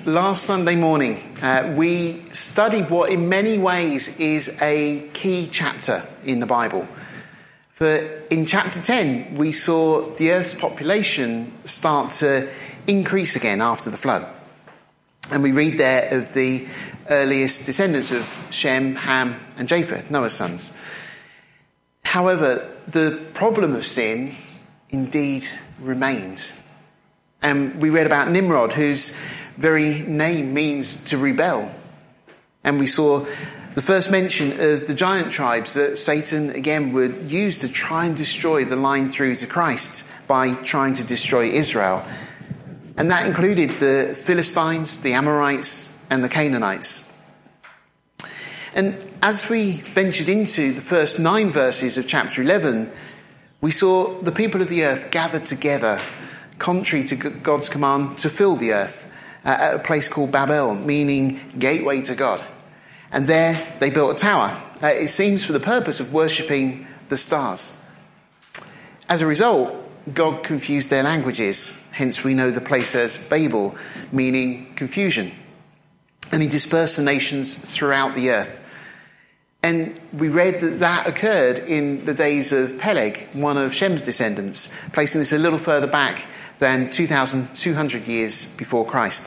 Last Sunday morning, we studied what in many ways is a key chapter in the Bible. For in chapter 10, we saw the earth's population start to increase again after the flood. And we read there of the earliest descendants of Shem, Ham and Japheth, Noah's sons. However, the problem of sin indeed remained. And we read about Nimrod, whose very name means to rebel. And we saw the first mention of the giant tribes that Satan again would use to try and destroy the line through to Christ by trying to destroy Israel. And that included the Philistines, the Amorites and the Canaanites. And as we ventured into the first 9 verses of chapter 11, we saw the people of the earth gathered together, contrary to God's command to fill the earth, at a place called Babel, meaning gateway to God. And there they built a tower, it seems for the purpose of worshipping the stars. As a result, God confused their languages, hence we know the place as Babel, meaning confusion. And he dispersed the nations throughout the earth. And we read that occurred in the days of Peleg, one of Shem's descendants, placing this a little further back than 2,200 years before Christ.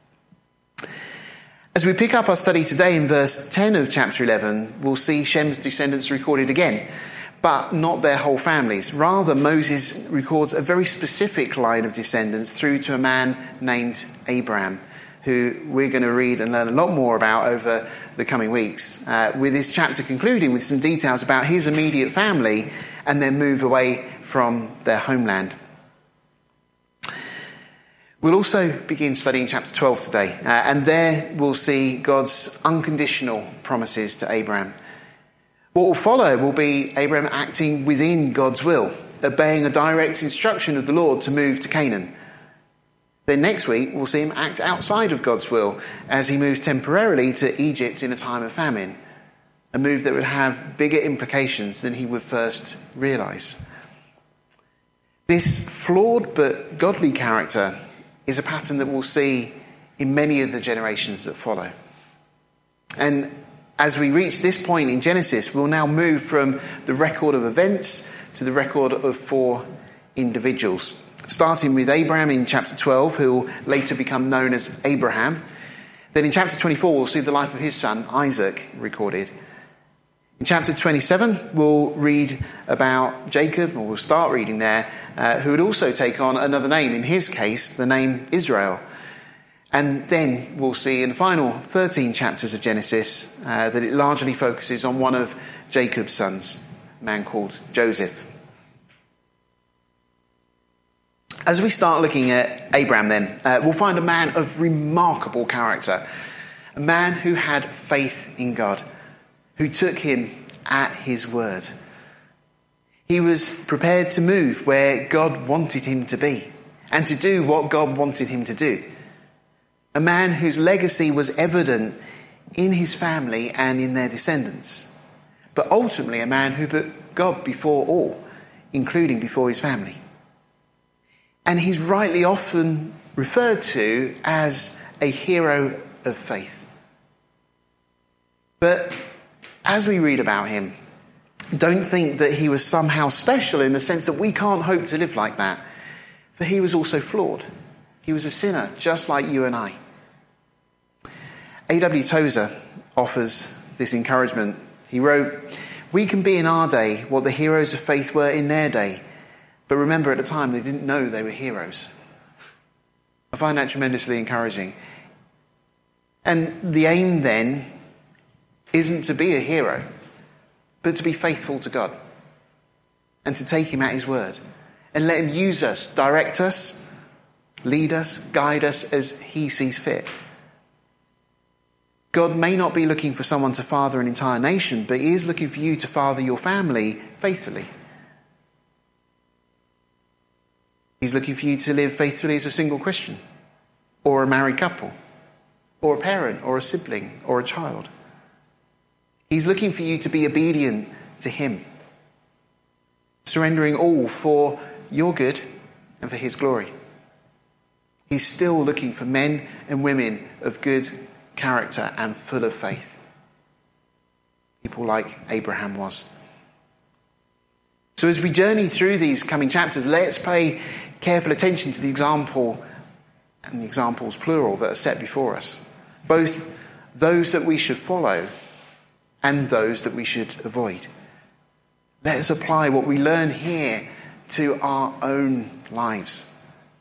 As we pick up our study today in verse 10 of chapter 11, we'll see Shem's descendants recorded again, but not their whole families. Rather, Moses records a very specific line of descendants through to a man named Abraham, who we're going to read and learn a lot more about over the coming weeks, with this chapter concluding with some details about his immediate family and their move away from their homeland. We'll also begin studying chapter 12 today, and there we'll see God's unconditional promises to Abraham. What will follow will be Abraham acting within God's will, obeying a direct instruction of the Lord to move to Canaan. Then next week we'll see him act outside of God's will as he moves temporarily to Egypt in a time of famine, a move that would have bigger implications than he would first realise. This flawed but godly character is a pattern that we'll see in many of the generations that follow. And as we reach this point in Genesis, we'll now move from the record of events to the record of 4 individuals. Starting with Abraham in chapter 12, who will later become known as Abraham. Then in chapter 24, we'll see the life of his son, Isaac, recorded. In chapter 27, we'll read about Jacob, or we'll start reading there, who would also take on another name, in his case, the name Israel. And then we'll see in the final 13 chapters of Genesis that it largely focuses on one of Jacob's sons, a man called Joseph. As we start looking at Abraham then, we'll find a man of remarkable character, a man who had faith in God, who took him at his word. He was prepared to move where God wanted him to be and to do what God wanted him to do. A man whose legacy was evident in his family and in their descendants, but ultimately a man who put God before all, including before his family. And he's rightly often referred to as a hero of faith. But as we read about him, don't think that he was somehow special in the sense that we can't hope to live like that. For he was also flawed. He was a sinner, just like you and I. A.W. Tozer offers this encouragement. He wrote, "We can be in our day what the heroes of faith were in their day. But remember, at the time, they didn't know they were heroes." I find that tremendously encouraging. And the aim then isn't to be a hero, but to be faithful to God and to take him at his word and let him use us, direct us, lead us, guide us as he sees fit. God may not be looking for someone to father an entire nation, but he is looking for you to father your family faithfully. He's looking for you to live faithfully as a single Christian, or a married couple, or a parent, or a sibling, or a child. He's looking for you to be obedient to him, surrendering all for your good and for his glory. He's still looking for men and women of good character and full of faith. People like Abraham was. So as we journey through these coming chapters, let's pay careful attention to the example and the examples plural that are set before us. Both those that we should follow and those that we should avoid. Let us apply what we learn here to our own lives.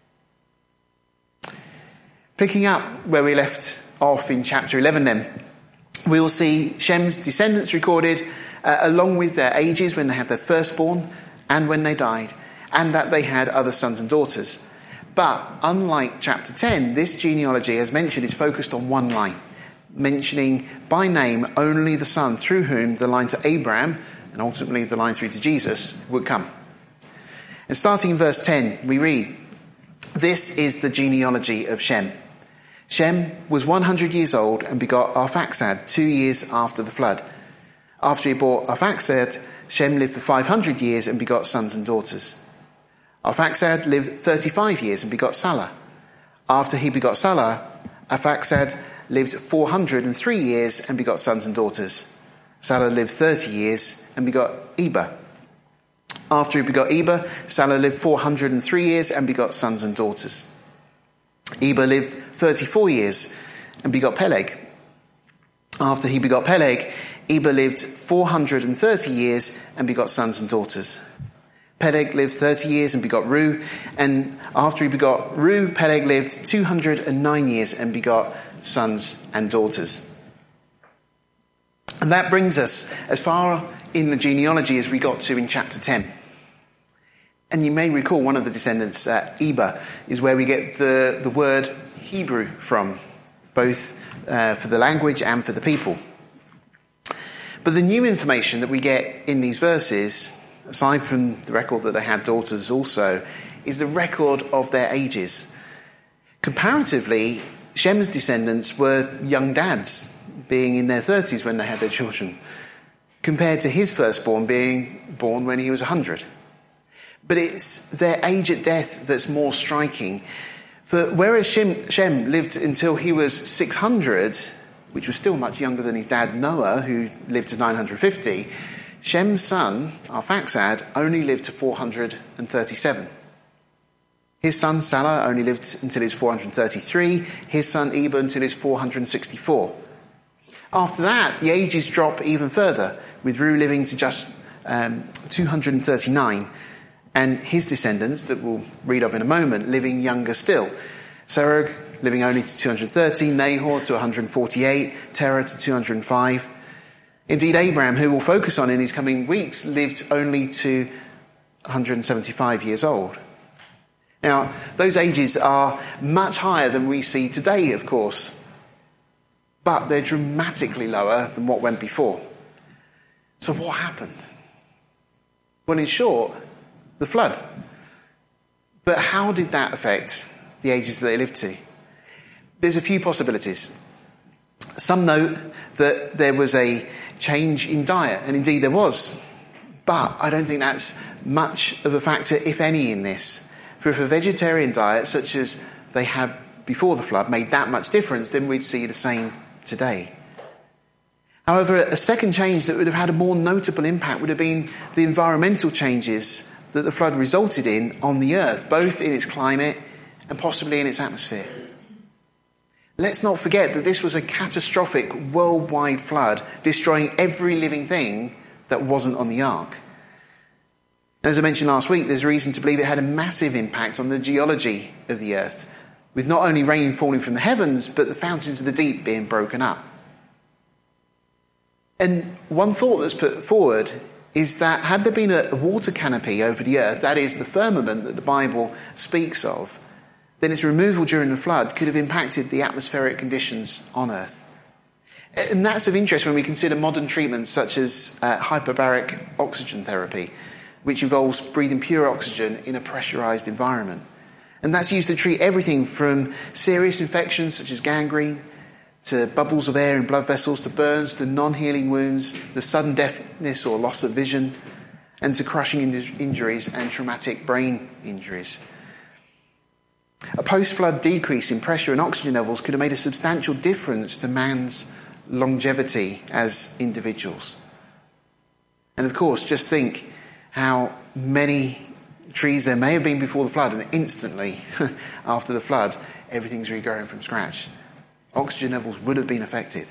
Picking up where we left off in chapter 11 then, we will see Shem's descendants recorded along with their ages when they had their firstborn and when they died, and that they had other sons and daughters. But unlike chapter 10, this genealogy, as mentioned, is focused on one line, mentioning by name only the son through whom the line to Abraham, and ultimately the line through to Jesus, would come. And starting in verse 10, we read, "This is the genealogy of Shem. Shem was 100 years old and begot Arphaxad 2 years after the flood. After he bore Arphaxad, Shem lived for 500 years and begot sons and daughters. Arphaxad lived 35 years and begot Salah. After he begot Salah, Arphaxad lived 403 years and begot sons and daughters. Salah lived 30 years and begot Eber. After he begot Eber, Salah lived 403 years and begot sons and daughters. Eber lived 34 years and begot Peleg. After he begot Peleg, Eber lived 430 years and begot sons and daughters. Peleg lived 30 years and begot Reu, and after he begot Reu, Peleg lived 209 years and begot sons and daughters." And that brings us as far in the genealogy as we got to in chapter 10. And you may recall one of the descendants, Eber, is where we get the word Hebrew from, both for the language and for the people. But the new information that we get in these verses, aside from the record that they had daughters also, is the record of their ages. Comparatively, Shem's descendants were young dads, being in their 30s when they had their children, compared to his firstborn being born when he was 100. But it's their age at death that's more striking. For whereas Shem lived until he was 600, which was still much younger than his dad Noah, who lived to 950, Shem's son, Arphaxad, only lived to 437. His son Salah only lived until he was 433, his son Eber until he was 464. After that, the ages drop even further, with Reu living to just 239, and his descendants, that we'll read of in a moment, living younger still. Serug living only to 230, Nahor to 148, Terah to 205. Indeed, Abraham, who we'll focus on in these coming weeks, lived only to 175 years old. Now, those ages are much higher than we see today, of course, but they're dramatically lower than what went before. So what happened? Well, in short, the flood. But how did that affect the ages that they lived to? There's a few possibilities. Some note that there was a change in diet, and indeed there was. But I don't think that's much of a factor, if any, in this. For if a vegetarian diet, such as they had before the flood, made that much difference, then we'd see the same today. However, a second change that would have had a more notable impact would have been the environmental changes that the flood resulted in on the earth, both in its climate and possibly in its atmosphere. Let's not forget that this was a catastrophic worldwide flood, destroying every living thing that wasn't on the ark. And as I mentioned last week, there's reason to believe it had a massive impact on the geology of the earth, with not only rain falling from the heavens, but the fountains of the deep being broken up. And one thought that's put forward is that had there been a water canopy over the earth, that is the firmament that the Bible speaks of, then its removal during the flood could have impacted the atmospheric conditions on earth. And that's of interest when we consider modern treatments such as hyperbaric oxygen therapy, which involves breathing pure oxygen in a pressurized environment. And that's used to treat everything from serious infections such as gangrene, to bubbles of air in blood vessels, to burns, to non-healing wounds, to sudden deafness or loss of vision, and to crushing injuries and traumatic brain injuries. A post-flood decrease in pressure and oxygen levels could have made a substantial difference to man's longevity as individuals. And of course, just think how many trees there may have been before the flood, and instantly, after the flood, everything's regrowing from scratch. Oxygen levels would have been affected.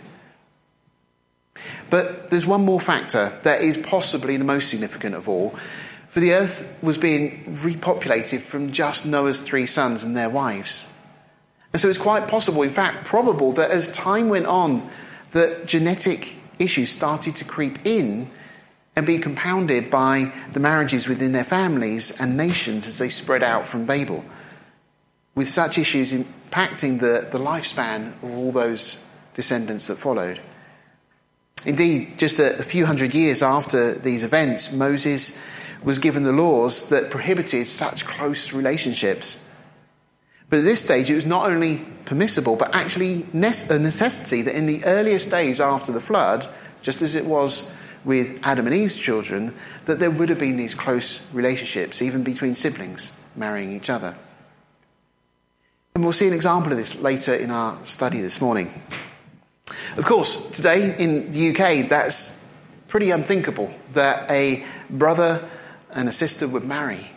But there's one more factor that is possibly the most significant of all. For the earth was being repopulated from just Noah's 3 sons and their wives. And so it's quite possible, in fact probable, that as time went on, that genetic issues started to creep in and be compounded by the marriages within their families and nations as they spread out from Babel, with such issues impacting the lifespan of all those descendants that followed. Indeed, just a few hundred years after these events, Moses was given the laws that prohibited such close relationships. But at this stage, it was not only permissible, but actually a necessity that in the earliest days after the flood, just as it was with Adam and Eve's children, that there would have been these close relationships, even between siblings marrying each other. And we'll see an example of this later in our study this morning. Of course, today in the UK, that's pretty unthinkable that a brother and a sister would marry,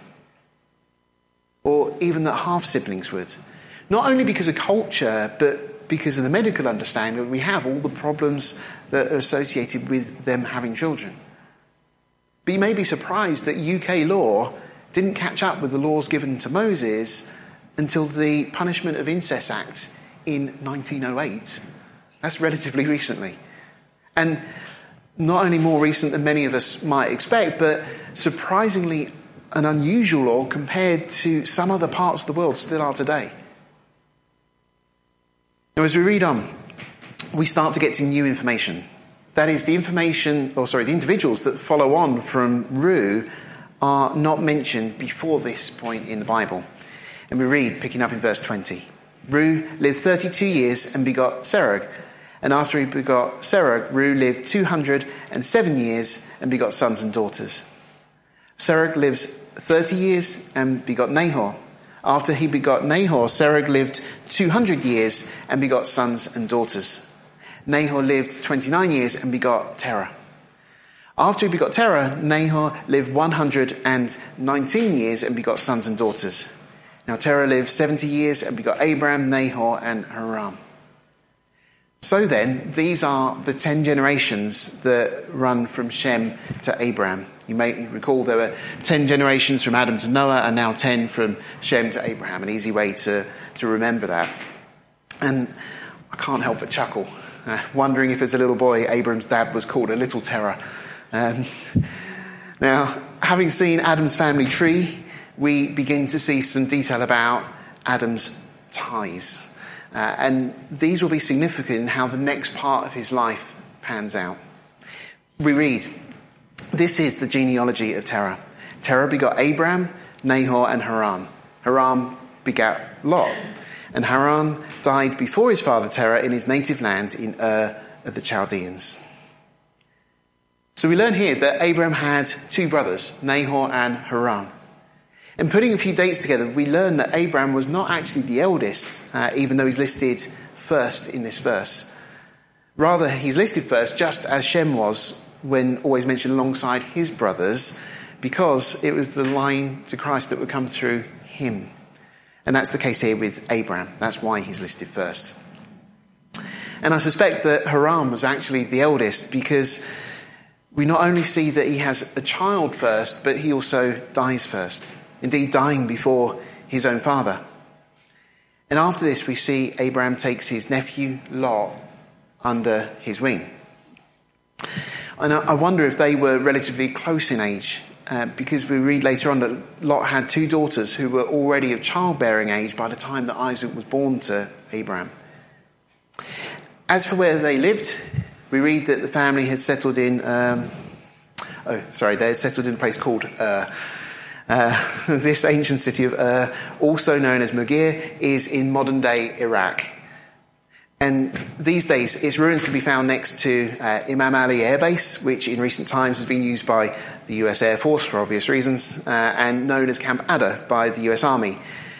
or even that half-siblings would. Not only because of culture, but because of the medical understanding that we have, all the problems that are associated with them having children. But you may be surprised that UK law didn't catch up with the laws given to Moses until the Punishment of Incest Act in 1908. That's relatively recently. And not only more recent than many of us might expect, but surprisingly an unusual law compared to some other parts of the world still are today. Now, as we read on, we start to get to new information. That is, the individuals that follow on from Reu are not mentioned before this point in the Bible. And we read, picking up in verse 20, Reu lived 32 years and begot Serug. And after he begot Serug, Reu lived 207 years and begot sons and daughters. Serug lives 30 years and begot Nahor. After he begot Nahor, Serug lived 200 years and begot sons and daughters. Nahor lived 29 years and begot Terah. After he begot Terah, Nahor lived 119 years and begot sons and daughters. Now Terah lived 70 years and begot Abram, Nahor, and Haran. So then, these are the 10 generations that run from Shem to Abraham. You may recall there were 10 generations from Adam to Noah, and now 10 from Shem to Abraham. An easy way to remember that. And I can't help but chuckle, wondering if as a little boy, Abraham's dad was called a little Terah. Now, having seen Adam's family tree, we begin to see some detail about Adam's ties. And these will be significant in how the next part of his life pans out. We read, this is the genealogy of Terah. Terah begot Abram, Nahor, and Haran. Haran begat Lot. And Haran died before his father Terah in his native land in Ur of the Chaldeans. So we learn here that Abram had 2 brothers, Nahor and Haran. And putting a few dates together, we learn that Abram was not actually the eldest, even though he's listed first in this verse. Rather, he's listed first just as Shem was, when always mentioned alongside his brothers, because it was the line to Christ that would come through him. And that's the case here with Abram. That's why he's listed first. And I suspect that Haran was actually the eldest because we not only see that he has a child first, but he also dies first. Indeed, dying before his own father. And after this, we see Abraham takes his nephew Lot under his wing. And I wonder if they were relatively close in age, because we read later on that Lot had 2 daughters who were already of childbearing age by the time that Isaac was born to Abraham. As for where they lived, we read that the family had settled in, they had settled in a place called this ancient city of Ur, also known as Mugir, is in modern-day Iraq. And these days, its ruins can be found next to Imam Ali Air Base, which in recent times has been used by the US Air Force for obvious reasons, and known as Camp Adda by the US Army.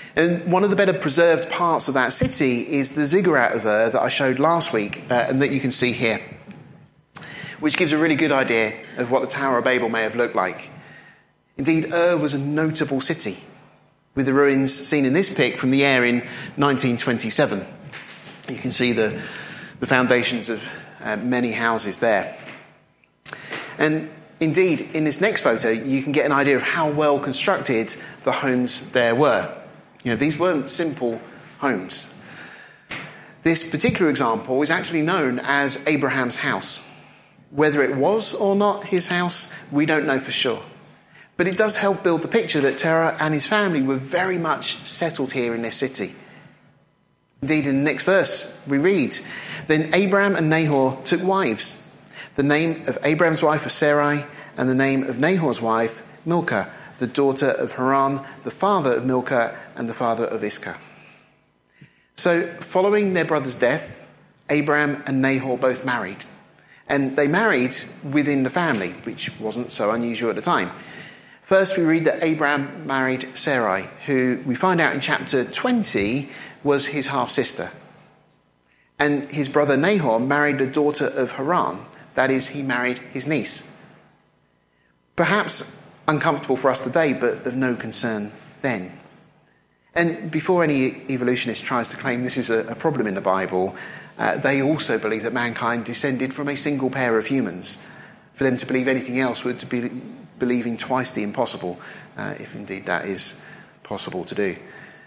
And one of the better preserved parts of that city is the ziggurat of Ur that I showed last week and that you can see here, which gives a really good idea of what the Tower of Babel may have looked like. Indeed, Ur was a notable city, with the ruins seen in this pic from the air in 1927. You can see the foundations of many houses there. And indeed, in this next photo, you can get an idea of how well constructed the homes there were. These weren't simple homes. This particular example is actually known as Abraham's house. Whether it was or not his house, we don't know for sure. But it does help build the picture that Terah and his family were very much settled here in this city. Indeed, in the next verse, we read, "Then Abraham and Nahor took wives. The name of Abraham's wife was Sarai, and the name of Nahor's wife, Milcah, the daughter of Haran, the father of Milcah, and the father of Iscah." So, following their brother's death, Abraham and Nahor both married. And they married within the family, which wasn't so unusual at the time. First, we read that Abraham married Sarai, who we find out in chapter 20 was his half-sister. And his brother Nahor married the daughter of Haran. That is, he married his niece. Perhaps uncomfortable for us today, but of no concern then. And before any evolutionist tries to claim this is a problem in the Bible, they also believe that mankind descended from a single pair of humans. For them to believe anything else would be believing twice the impossible, if indeed that is possible to do.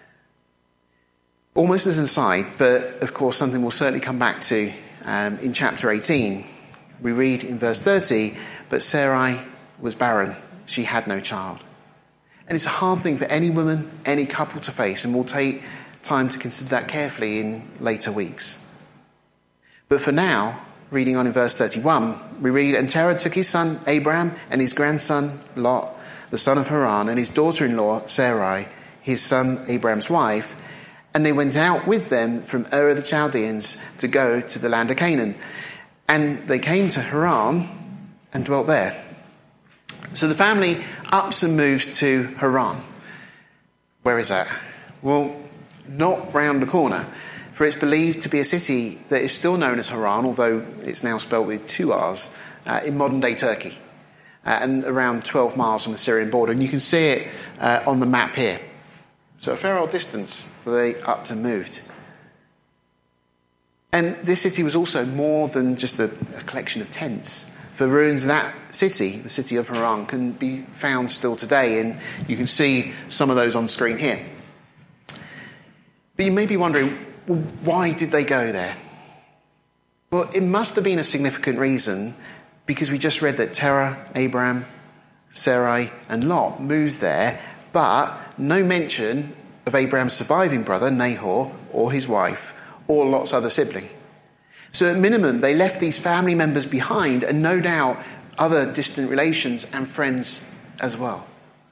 Almost as an aside, but of course something we'll certainly come back to in chapter 18, we read in verse 30, "But Sarai was barren, she had no child." And it's a hard thing for any woman, any couple to face, and we'll take time to consider that carefully in later weeks. But for now, reading on in verse 31, we read, "And Terah took his son Abraham and his grandson Lot, the son of Haran, and his daughter-in-law Sarai, his son Abraham's wife, and they went out with them from Ur of the Chaldeans to go to the land of Canaan. And they came to Haran and dwelt there." So the family ups and moves to Haran. Where is that? Well, not round the corner, for it's believed to be a city that is still known as Haran, although it's now spelled with two R's, in modern-day Turkey, and around 12 miles from the Syrian border. And you can see it on the map here. So a fair old distance they upped and moved. And this city was also more than just a collection of tents. The ruins of that city, the city of Haran, can be found still today, and you can see some of those on screen here. But you may be wondering, well, why did they go there? Well, it must have been a significant reason, because we just read that Terah, Abraham, Sarai, and Lot moved there, but no mention of Abraham's surviving brother, Nahor, or his wife, or Lot's other sibling. So at minimum, they left these family members behind, and no doubt other distant relations and friends as well.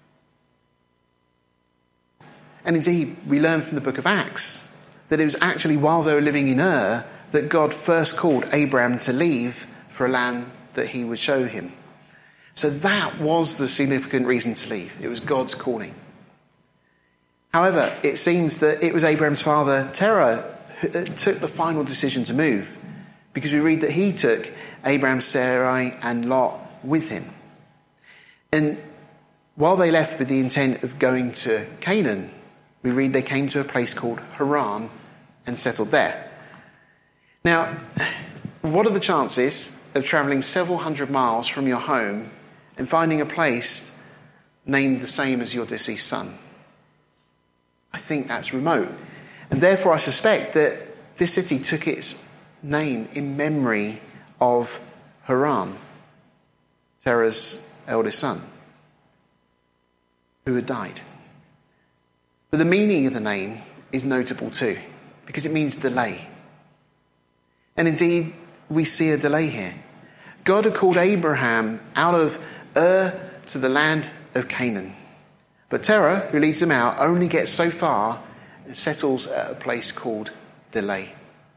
And indeed, we learn from the book of Acts that it was actually while they were living in Ur that God first called Abraham to leave for a land that he would show him. So that was the significant reason to leave. It was God's calling. However, it seems that it was Abraham's father, Terah, who took the final decision to move, because we read that he took Abraham, Sarai, and Lot with him. And while they left with the intent of going to Canaan, we read they came to a place called Haran and settled there. Now, what are the chances of travelling several hundred miles from your home and finding a place named the same as your deceased son? I think that's remote. And therefore I suspect that this city took its name in memory of Haran, Terah's eldest son, who had died. But the meaning of the name is notable too, because it means delay. And indeed, we see a delay here. God had called Abraham out of Ur to the land of Canaan. But Terah, who leads him out, only gets so far and settles at a place called delay.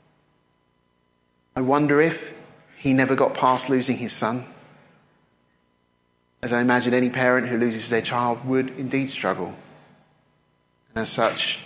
I wonder if he never got past losing his son, as I imagine any parent who loses their child would indeed struggle. And as such,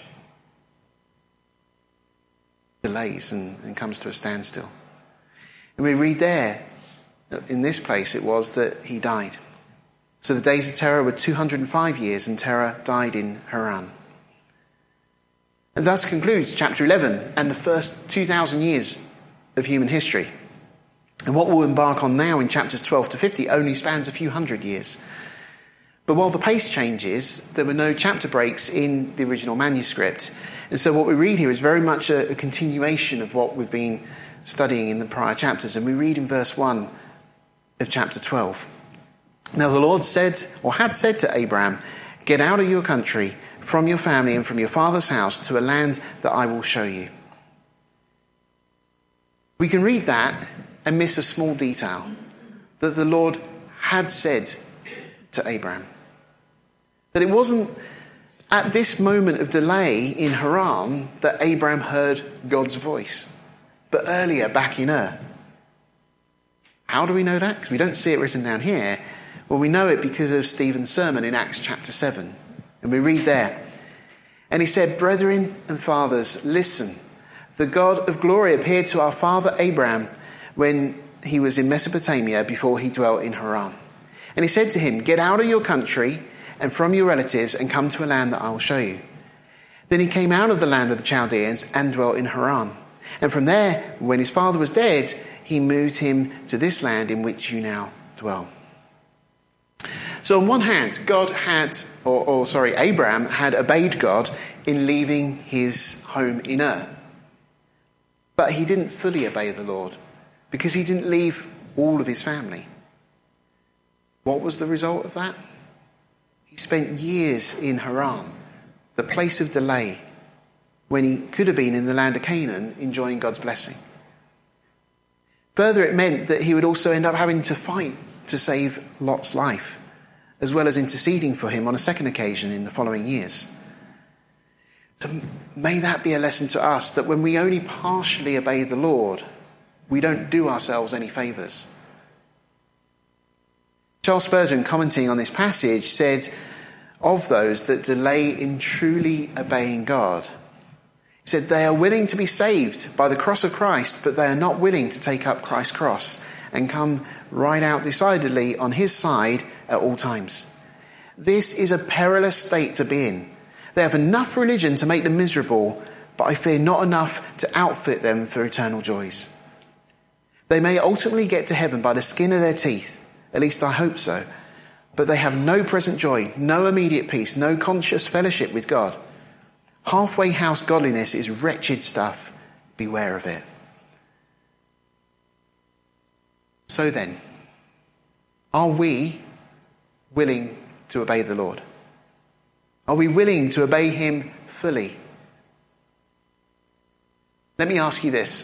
delays and comes to a standstill. And we read there, in this place it was, that he died. So the days of Terah were 205 years, and Terah died in Haran. And thus concludes chapter 11 and the first 2,000 years of human history. And what we'll embark on now in chapters 12 to 50 only spans a few hundred years. But while the pace changes, there were no chapter breaks in the original manuscript. And so what we read here is very much a continuation of what we've been studying in the prior chapters. And we read in verse 1 of chapter 12. Now the Lord said, or had said to Abraham, "Get out of your country, from your family and from your father's house, to a land that I will show you." We can read that and miss a small detail, that the Lord had said to Abraham. That it wasn't at this moment of delay in Haran that Abraham heard God's voice, but earlier back in Ur. How do we know that? Because we don't see it written down here. Well, we know it because of Stephen's sermon in Acts chapter 7. And we read there, "And he said, 'Brethren and fathers, listen. The God of glory appeared to our father Abraham when he was in Mesopotamia before he dwelt in Haran. And he said to him, Get out of your country and from your relatives and come to a land that I will show you.' Then he came out of the land of the Chaldeans and dwelt in Haran. And from there, when his father was dead, he moved him to this land in which you now dwell." So on one hand, Abraham had obeyed God in leaving his home in Ur. But he didn't fully obey the Lord because he didn't leave all of his family. What was the result of that? He spent years in Haran, the place of delay, when he could have been in the land of Canaan enjoying God's blessing. Further, it meant that he would also end up having to fight to save Lot's life, as well as interceding for him on a second occasion in the following years. So may that be a lesson to us, that when we only partially obey the Lord, we don't do ourselves any favours. Charles Spurgeon, commenting on this passage, said of those that delay in truly obeying God, he said, "They are willing to be saved by the cross of Christ, but they are not willing to take up Christ's cross and come right out decidedly on his side at all times. This is a perilous state to be in. They have enough religion to make them miserable, but I fear not enough to outfit them for eternal joys. They may ultimately get to heaven by the skin of their teeth, at least I hope so, but they have no present joy, no immediate peace, no conscious fellowship with God. Halfway house godliness is wretched stuff. Beware of it." So then, are we willing to obey the Lord? Are we willing to obey him fully? Let me ask you this.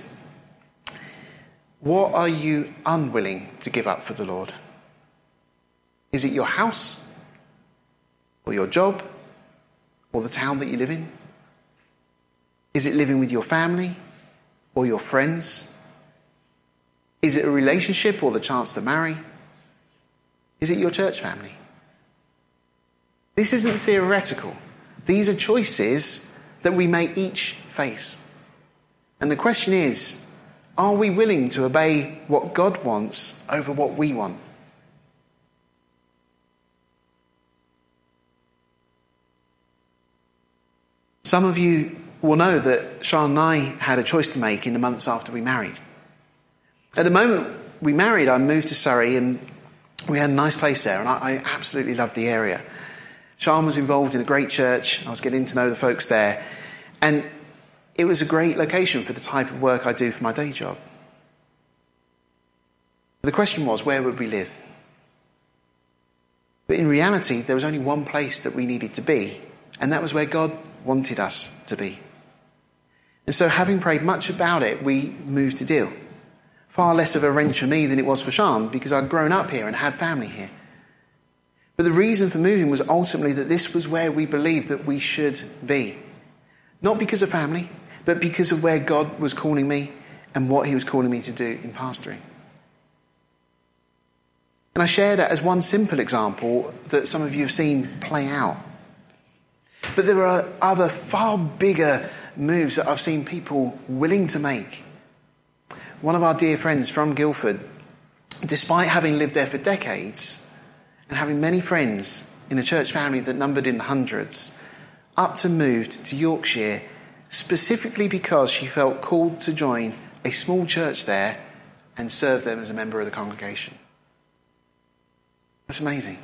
What are you unwilling to give up for the Lord? Is it your house, or your job, or the town that you live in? Is it living with your family or your friends? Is it a relationship or the chance to marry? Is it your church family? This isn't theoretical. These are choices that we may each face. And the question is, are we willing to obey what God wants over what we want? Some of you will know that Sean and I had a choice to make in the months after we married. At the moment we married, I moved to Surrey and we had a nice place there, and I absolutely loved the area. Sean was involved in a great church. I was getting to know the folks there, and it was a great location for the type of work I do for my day job. The question was, where would we live? But in reality, there was only one place that we needed to be, and that was where God wanted us to be. And so, having prayed much about it, we moved to Deal. Far less of a wrench for me than it was for Sean, because I'd grown up here and had family here. But the reason for moving was ultimately that this was where we believed that we should be. Not because of family, but because of where God was calling me and what he was calling me to do in pastoring. And I share that as one simple example that some of you have seen play out. But there are other far bigger moves that I've seen people willing to make. One of our dear friends from Guildford, despite having lived there for decades and having many friends in a church family that numbered in the hundreds, up to moved to Yorkshire specifically because she felt called to join a small church there and serve them as a member of the congregation. That's amazing.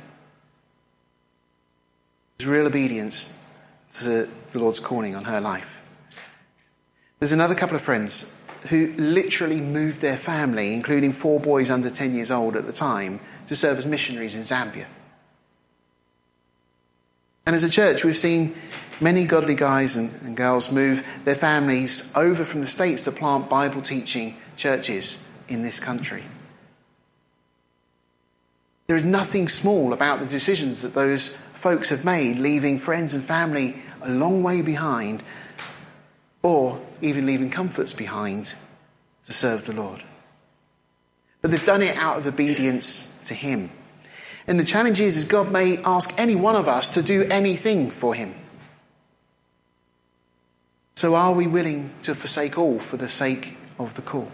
There's real obedience to the Lord's calling on her life. There's another couple of friends who literally moved their family, including 4 boys under 10 years old at the time, to serve as missionaries in Zambia. And as a church, we've seen many godly guys and girls move their families over from the States to plant Bible-teaching churches in this country. There is nothing small about the decisions that those folks have made, leaving friends and family a long way behind, or even leaving comforts behind to serve the Lord. But they've done it out of obedience to him. And the challenge is God may ask any one of us to do anything for him. So are we willing to forsake all for the sake of the call?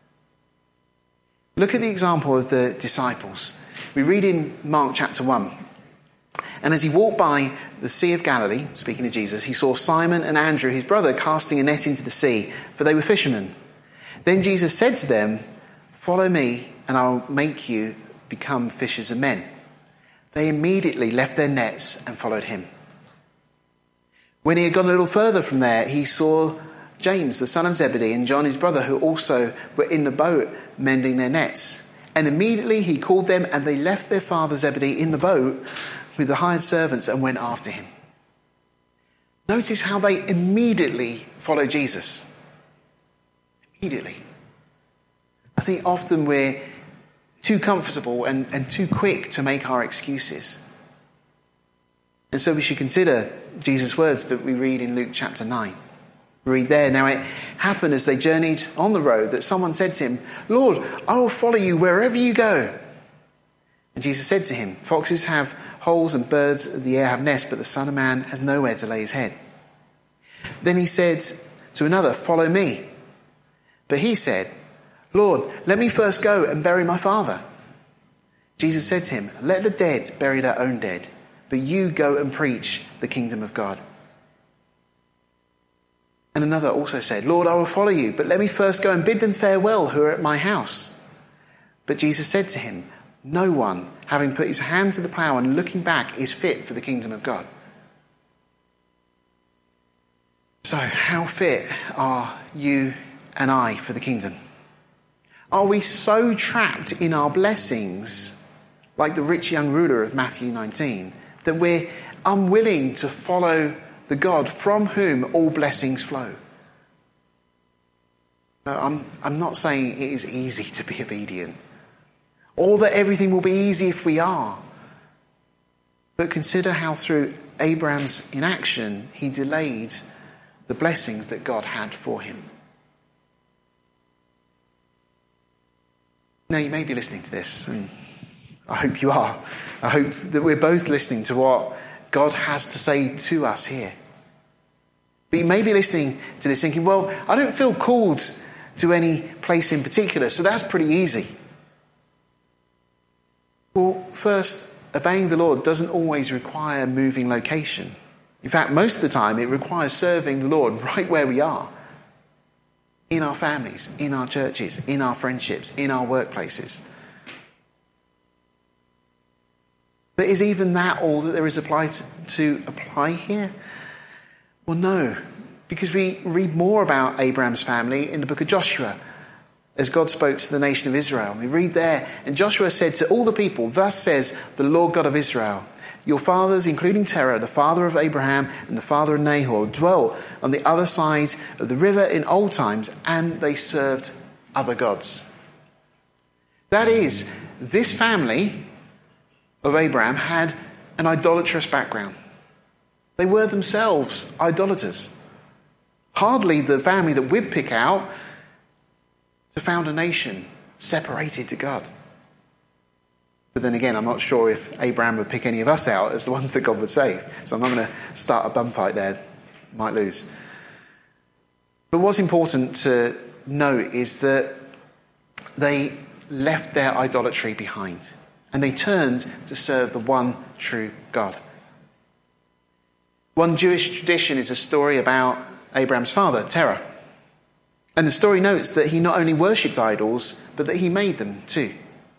Look at the example of the disciples. We read in Mark chapter 1. And as he walked by the Sea of Galilee, speaking of Jesus, he saw Simon and Andrew, his brother, casting a net into the sea, for they were fishermen. Then Jesus said to them, "Follow me, and I'll make you become fishers of men." They immediately left their nets and followed him. When he had gone a little further from there, he saw James, the son of Zebedee, and John, his brother, who also were in the boat mending their nets. And immediately he called them, and they left their father Zebedee in the boat with the hired servants and went after him. Notice how they immediately followed Jesus. Immediately. I think often we're too comfortable and too quick to make our excuses. And so we should consider Jesus' words that we read in Luke chapter 9. We read there, "Now it happened as they journeyed on the road that someone said to him, 'Lord, I will follow you wherever you go.' And Jesus said to him, 'Foxes have holes and birds of the air have nests, but the Son of Man has nowhere to lay his head.' Then he said to another, 'Follow me.' But he said, 'Lord, let me first go and bury my father.' Jesus said to him, 'Let the dead bury their own dead, but you go and preach the kingdom of God.' And another also said, 'Lord, I will follow you, but let me first go and bid them farewell who are at my house.' But Jesus said to him, 'No one, having put his hand to the plough and looking back, is fit for the kingdom of God.'" So, how fit are you and I for the kingdom? Are we so trapped in our blessings, like the rich young ruler of Matthew 19, that we're unwilling to follow the God from whom all blessings flow? No, I'm not saying it is easy to be obedient, or that everything will be easy if we are. But consider how through Abraham's inaction, he delayed the blessings that God had for him. Now, you may be listening to this, and I hope you are. I hope that we're both listening to what God has to say to us here. But you may be listening to this thinking, well, I don't feel called to any place in particular, so that's pretty easy. Well, first, obeying the Lord doesn't always require moving location. In fact, most of the time it requires serving the Lord right where we are. In our families, in our churches, in our friendships, in our workplaces. But is even that all that there is to apply here? Well, no, because we read more about Abraham's family in the book of Joshua, as God spoke to the nation of Israel. We read there, and Joshua said to all the people, "Thus says the Lord God of Israel, your fathers, including Terah, the father of Abraham and the father of Nahor, dwelt on the other side of the river in old times, and they served other gods." That is, this family of Abraham had an idolatrous background. They were themselves idolaters. Hardly the family that we'd pick out to found a nation separated to God. But then again, I'm not sure if Abraham would pick any of us out as the ones that God would save. So I'm not going to start a bum fight there. Might lose. But what's important to note is that they left their idolatry behind and they turned to serve the one true God. One Jewish tradition is a story about Abraham's father, Terah. And the story notes that he not only worshipped idols, but that he made them too.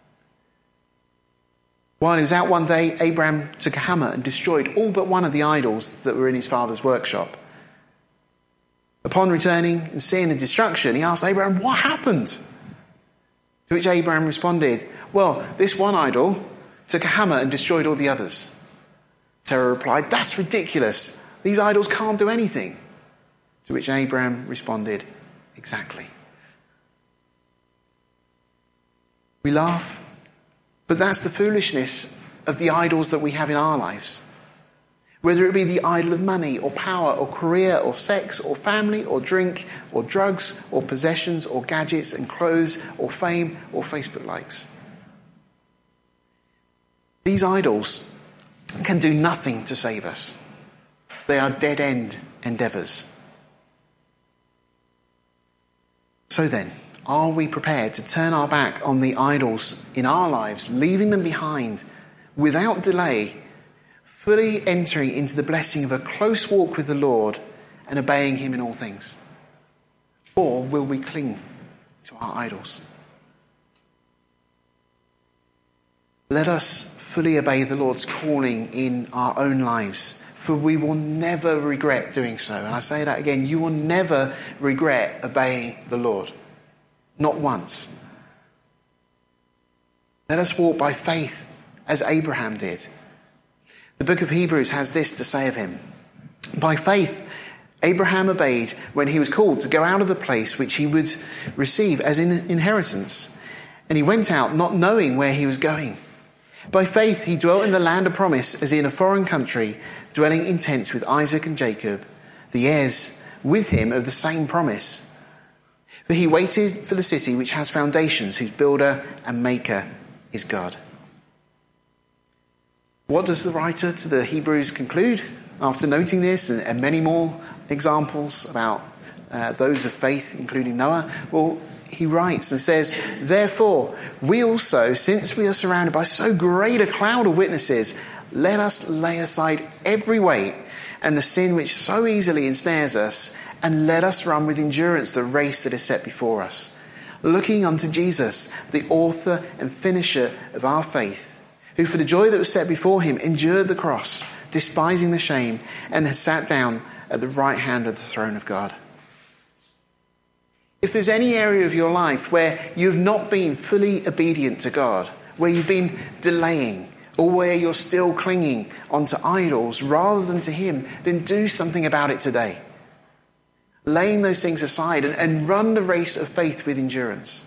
While he was out one day, Abraham took a hammer and destroyed all but one of the idols that were in his father's workshop. Upon returning and seeing the destruction, he asked Abraham, "What happened?" To which Abraham responded, "Well, this one idol took a hammer and destroyed all the others." Terah replied, "That's ridiculous. These idols can't do anything." To which Abraham responded, "Exactly." We laugh, but that's the foolishness of the idols that we have in our lives. Whether it be the idol of money or power or career or sex or family or drink or drugs or possessions or gadgets and clothes or fame or Facebook likes. These idols can do nothing to save us. They are dead-end endeavours. So then, are we prepared to turn our back on the idols in our lives, leaving them behind without delay, fully entering into the blessing of a close walk with the Lord and obeying him in all things? Or will we cling to our idols? Let us fully obey the Lord's calling in our own lives, for we will never regret doing so. And I say that again, you will never regret obeying the Lord. Not once. Let us walk by faith as Abraham did. The book of Hebrews has this to say of him. By faith, Abraham obeyed when he was called to go out of the place which he would receive as an inheritance. And he went out not knowing where he was going. By faith, he dwelt in the land of promise as in a foreign country, dwelling in tents with Isaac and Jacob, the heirs with him of the same promise. For he waited for the city which has foundations, whose builder and maker is God. What does the writer to the Hebrews conclude after noting this and many more examples about those of faith, including Noah? Well, he writes and says, "Therefore, we also, since we are surrounded by so great a cloud of witnesses, let us lay aside every weight and the sin which so easily ensnares us, and let us run with endurance the race that is set before us, looking unto Jesus, the author and finisher of our faith, who for the joy that was set before him endured the cross, despising the shame, and has sat down at the right hand of the throne of God." If there's any area of your life where you've not been fully obedient to God, where you've been delaying, or where you're still clinging onto idols rather than to him, then do something about it today. Laying those things aside and run the race of faith with endurance.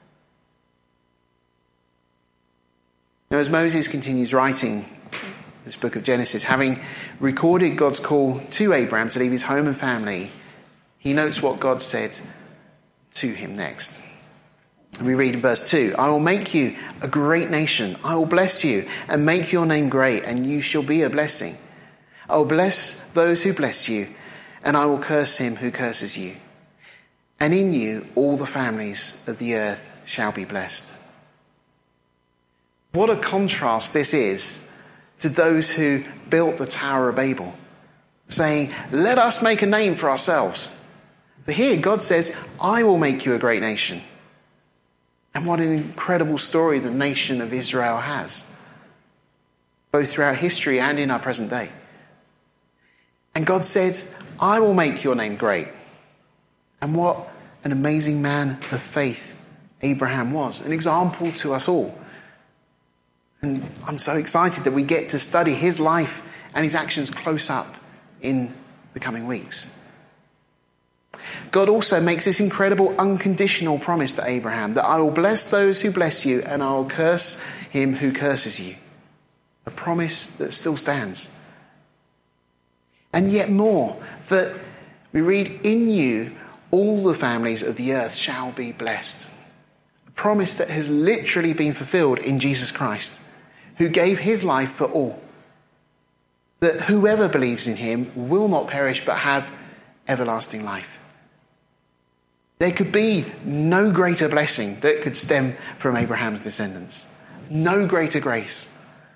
Now, as Moses continues writing this book of Genesis, having recorded God's call to Abraham to leave his home and family, he notes what God said to him next. And we read in verse 2, "I will make you a great nation. I will bless you and make your name great, and you shall be a blessing. I will bless those who bless you, and I will curse him who curses you. And in you all the families of the earth shall be blessed." What a contrast this is to those who built the Tower of Babel, saying, "Let us make a name for ourselves." For here God says, "I will make you a great nation." And what an incredible story the nation of Israel has, both throughout history and in our present day. And God said, "I will make your name great." And what an amazing man of faith Abraham was, an example to us all. And I'm so excited that we get to study his life and his actions close up in the coming weeks. God also makes this incredible unconditional promise to Abraham that I will bless those who bless you and I will curse him who curses you. A promise that still stands. And yet more, that we read, "In you all the families of the earth shall be blessed." A promise that has literally been fulfilled in Jesus Christ. who gave his life for all, that whoever believes in him will not perish but have everlasting life. There could be no greater blessing that could stem from Abraham's descendants. No greater grace.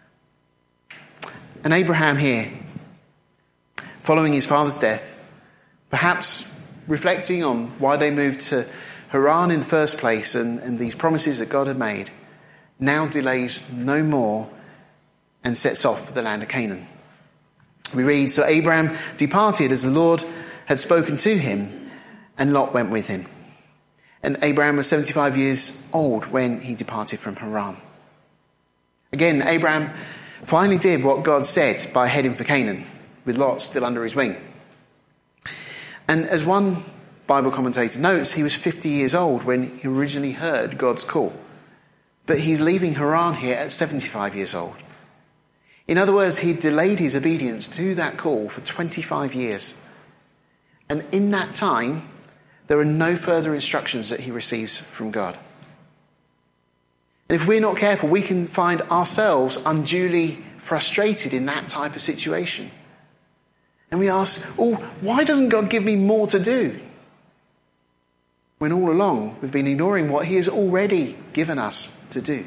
And Abraham here, following his father's death, perhaps reflecting on why they moved to Haran in the first place and these promises that God had made, now delays no more and sets off for the land of Canaan. We read, so Abraham departed as the Lord had spoken to him, and Lot went with him. And Abraham was 75 years old when he departed from Haran. Again, Abraham finally did what God said by heading for Canaan, with Lot still under his wing. And as one Bible commentator notes, he was 50 years old when he originally heard God's call. But he's leaving Haran here at 75 years old. In other words, he delayed his obedience to that call for 25 years. And in that time, there are no further instructions that he receives from God. And if we're not careful, we can find ourselves unduly frustrated in that type of situation. And we ask, why doesn't God give me more to do? When all along we've been ignoring what he has already given us to do.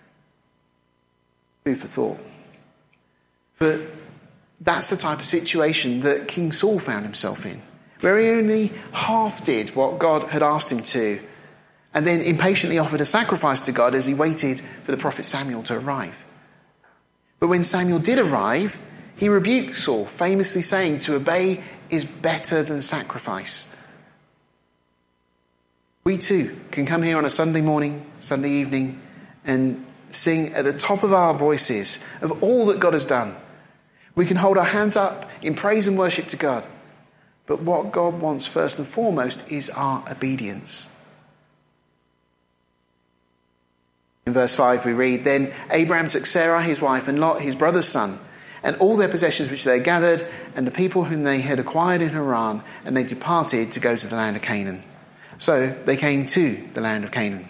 Food for thought. But that's the type of situation that King Saul found himself in, where he only half did what God had asked him to, and then impatiently offered a sacrifice to God as he waited for the prophet Samuel to arrive. But when Samuel did arrive, he rebuked Saul, famously saying, to obey is better than sacrifice. We too can come here on a Sunday morning, Sunday evening, and sing at the top of our voices of all that God has done. We can hold our hands up in praise and worship to God. But what God wants first and foremost is our obedience. In verse 5 we read, then Abraham took Sarah his wife and Lot his brother's son and all their possessions which they had gathered and the people whom they had acquired in Haran, and they departed to go to the land of Canaan. So they came to the land of Canaan.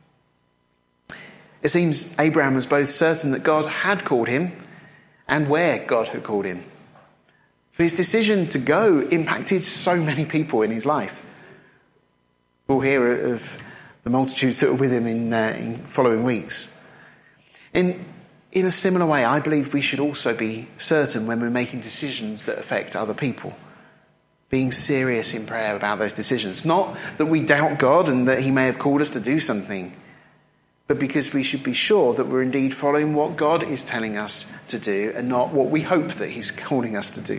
It seems Abraham was both certain that God had called him and where God had called him. For his decision to go impacted so many people in his life. We'll hear of the multitudes that were with him in following weeks. In a similar way, I believe we should also be certain when we're making decisions that affect other people. Being serious in prayer about those decisions. Not that we doubt God and that he may have called us to do something, but because we should be sure that we're indeed following what God is telling us to do and not what we hope that he's calling us to do.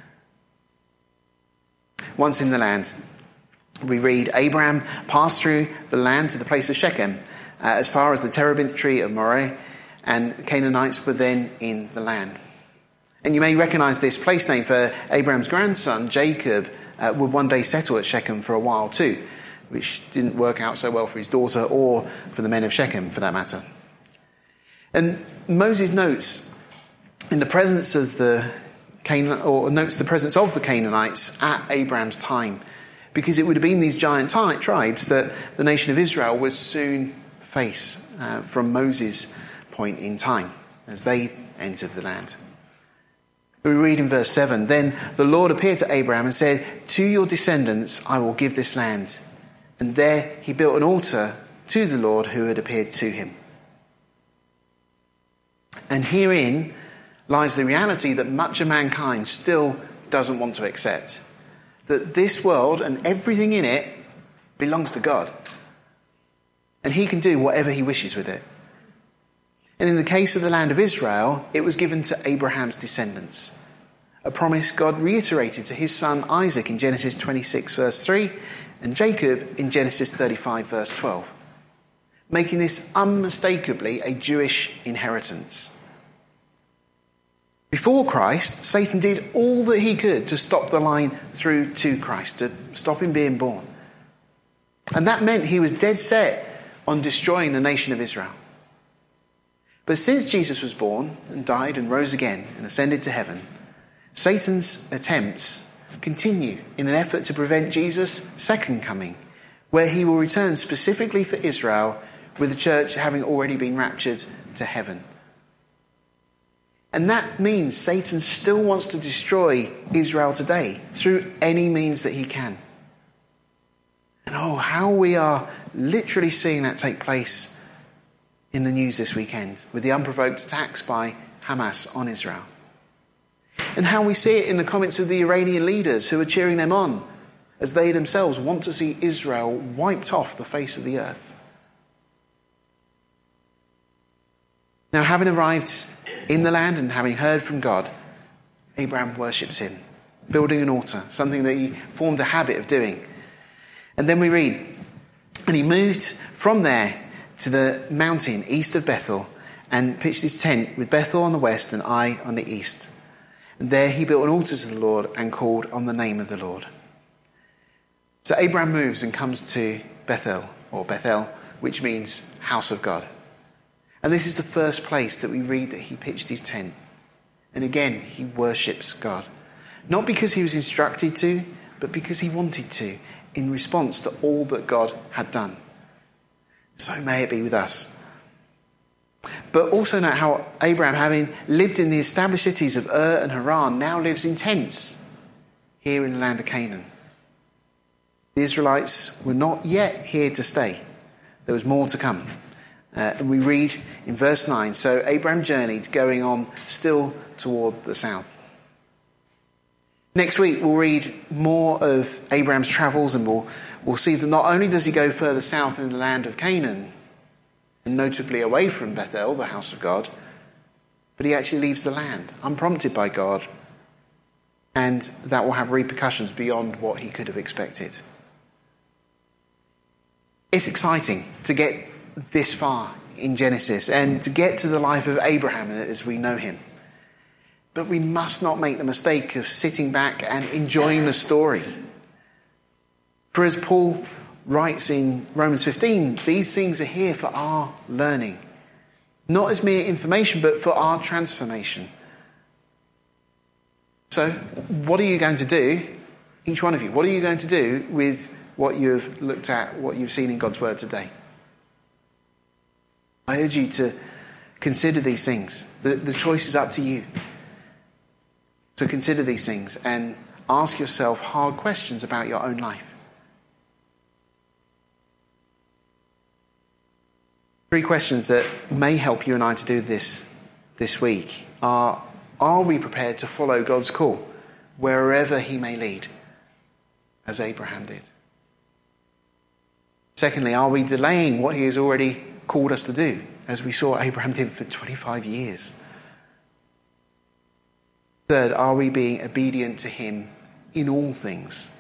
Once in the land, we read, Abraham passed through the land to the place of Shechem, as far as the terebinth tree of Moreh, and Canaanites were then in the land. And you may recognize this place name, for Abraham's grandson, Jacob, would one day settle at Shechem for a while too, which didn't work out so well for his daughter or for the men of Shechem, for that matter. And Moses notes the presence of the Canaanites at Abraham's time, because it would have been these giant tribes that the nation of Israel would soon face from Moses' point in time as they entered the land. We read in verse 7, then the Lord appeared to Abraham and said, to your descendants I will give this land. And there he built an altar to the Lord who had appeared to him. And herein lies the reality that much of mankind still doesn't want to accept. That this world and everything in it belongs to God. And he can do whatever he wishes with it. And in the case of the land of Israel, it was given to Abraham's descendants. A promise God reiterated to his son Isaac in Genesis 26 verse 3 and Jacob in Genesis 35 verse 12. Making this unmistakably a Jewish inheritance. Before Christ, Satan did all that he could to stop the line through to Christ, to stop him being born. And that meant he was dead set on destroying the nation of Israel. But since Jesus was born and died and rose again and ascended to heaven, Satan's attempts continue in an effort to prevent Jesus' second coming, where he will return specifically for Israel, with the church having already been raptured to heaven. And that means Satan still wants to destroy Israel today through any means that he can. And how we are literally seeing that take place in the news this weekend with the unprovoked attacks by Hamas on Israel. And how we see it in the comments of the Iranian leaders who are cheering them on as they themselves want to see Israel wiped off the face of the earth. Now, having arrived in the land and having heard from God, Abraham worships him, building an altar, something that he formed a habit of doing. And then we read, and he moved from there to the mountain east of Bethel and pitched his tent with Bethel on the west and Ai on the east. And there he built an altar to the Lord and called on the name of the Lord. So Abraham moves and comes to Bethel, which means house of God. And this is the first place that we read that he pitched his tent. And again, he worships God. Not because he was instructed to, but because he wanted to, in response to all that God had done. So may it be with us. But also note how Abraham, having lived in the established cities of Ur and Haran, now lives in tents here in the land of Canaan. The Israelites were not yet here to stay. There was more to come. And we read in verse 9, so Abraham journeyed, going on still toward the south. Next week we'll read more of Abraham's travels, and we'll see that not only does he go further south in the land of Canaan, and notably away from Bethel, the house of God, but he actually leaves the land, unprompted by God, and that will have repercussions beyond what he could have expected. It's exciting to get this far in Genesis and to get to the life of Abraham as we know him. But we must not make the mistake of sitting back and enjoying the story. For as Paul writes in Romans 15, these things are here for our learning. Not as mere information, but for our transformation. So, what are you going to do, each one of you, what are you going to do with what you've looked at, what you've seen in God's word today? I urge you to consider these things. The choice is up to you. So consider these things and ask yourself hard questions about your own life. 3 questions that may help you and I to do this week are we prepared to follow God's call wherever he may lead, as Abraham did? Secondly, are we delaying what he has already called us to do, as we saw Abraham did for 25 years? Third, are we being obedient to him in all things?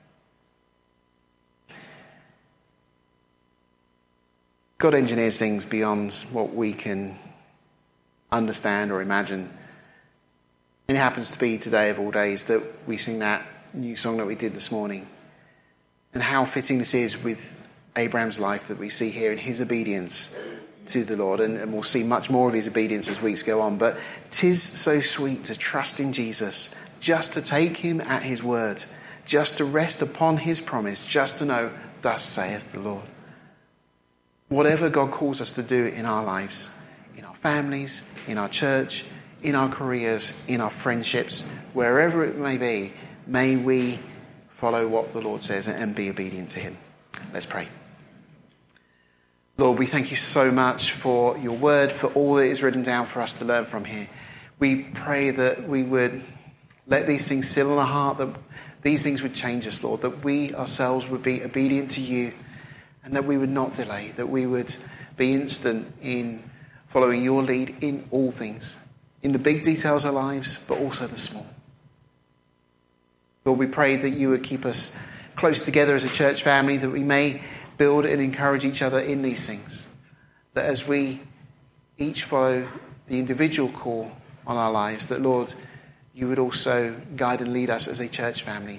God engineers things beyond what we can understand or imagine. And it happens to be today of all days that we sing that new song that we did this morning. And how fitting this is with Abraham's life that we see here in his obedience to the Lord. And we'll see much more of his obedience as weeks go on. But 'tis so sweet to trust in Jesus, just to take him at his word, just to rest upon his promise, just to know, thus saith the Lord. Whatever God calls us to do in our lives, in our families, in our church, in our careers, in our friendships, wherever it may be, may we follow what the Lord says and be obedient to him. Let's pray. Lord, we thank you so much for your word, for all that is written down for us to learn from here. We pray that we would let these things settle in our heart, that these things would change us, Lord, that we ourselves would be obedient to you, and that we would not delay, that we would be instant in following your lead in all things, in the big details of our lives, but also the small. Lord, we pray that you would keep us close together as a church family, that we may build and encourage each other in these things, that as we each follow the individual call on our lives, that, Lord, you would also guide and lead us as a church family